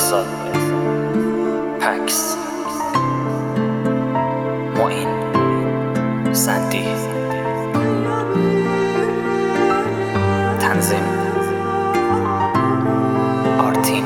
بهزاد، پکس، معین، سندی، تنظیم آرتین،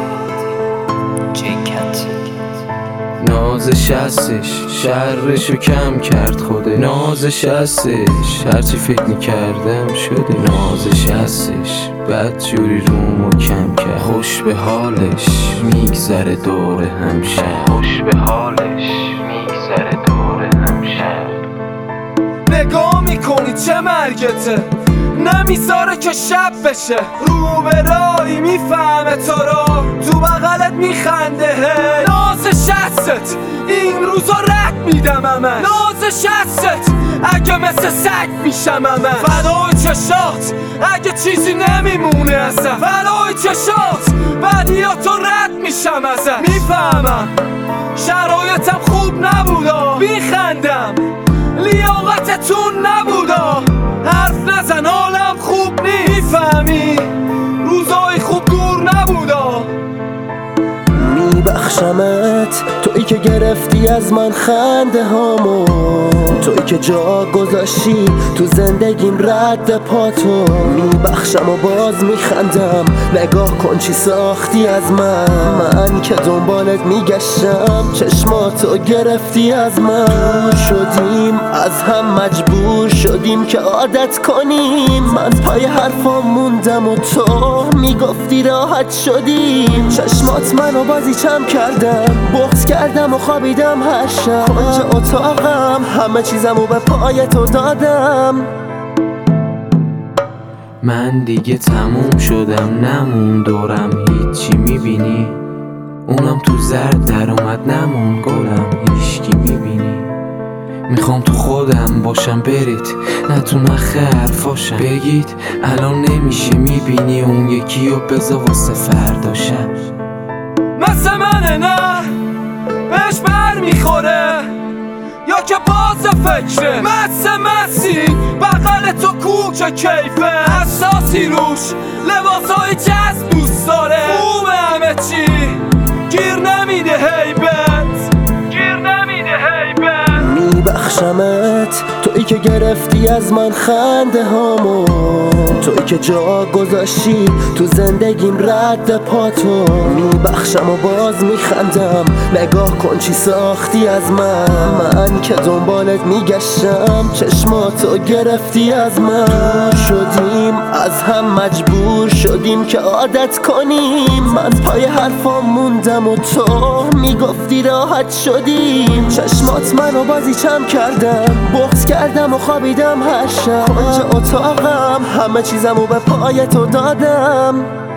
جیکت. نازش هستش شرشو کم کرد خوده، نازش هستش هرچی فکر میکردم شده، نازش هستش بدجوری رومو کم کرد، خوش به حالش میگذره دور همشب، خوش به حالش میگذره دور همشب. نگاه میکنی چه مرگته، نمیذاره که شب بشه، رو به رایی میفهمه تو رو، تو بغلت میخنده. نازش هستت این روزا رد میدم همه، نازش هستت اگه مثل سگ میشم همه، فدای چشات اگه چیزی نمیمونه ازم، فدای چشات بدیاتو رد میشم ازم. میفهمم شرایطم خوب نبودا، میخندم لیاقتتون نبودا، حرف نزن حالم خوب نیست، میفهمی روزای خوب دور نبودا. میبخشمت تویی که گرفتی از من خنده هامو، تویی که جا گذاشتی تو زندگیم رد پاتو، میبخشم و باز میخندم، نگاه کن چی ساختی از من که دنبالت میگشتم، چشماتو گرفتی از من، شدیم از هم مجبور شدیم که عادت کنیم، من پای حرفام موندم و تو میگفتی راحت شدیم، چشمات منو بازی چم کردم، بغض کردم و خوابیدم هر شب، کنج اتاقم همه چیزمو به پای تو دادم. من دیگه تموم شدم، نمون دورم هیچی، میبینی اونم تو زرد در اومد، نمون گلم هیچکی، میبینی میخوام تو خودم باشم، برید نه تو نخ حرفاشم، بگید الان نمیشه، میبینی اون یکی رو بذار واسه فرداشم. مثل منه نه بهش بر میخوره، یا که باز فکره، مثل مسی بغل تو کوک کیفه، حساسی روش لباسای جذب دوست داره، خوبه همه چی گیر نمیده هیبت، گیر نمیده هیبت. میبخشمت تویی که گرفتی از من خنده هامو، تویی که جا گذاشتی تو زندگیم رد پاتو، میبخشم و باز میخندم، نگاه کن چی ساختی از من که دنبالت میگشتم، چشماتو گرفتی از من، شدیم از هم مجبور شدیم که عادت کنیم، من پای حرفام موندم و تو میگفتی راحت شدیم، چشمات منو بازی چم کردم، بغض کردم و خوابیدم هر شب، کنج اتاقم همه چیزمو به پای تو دادم.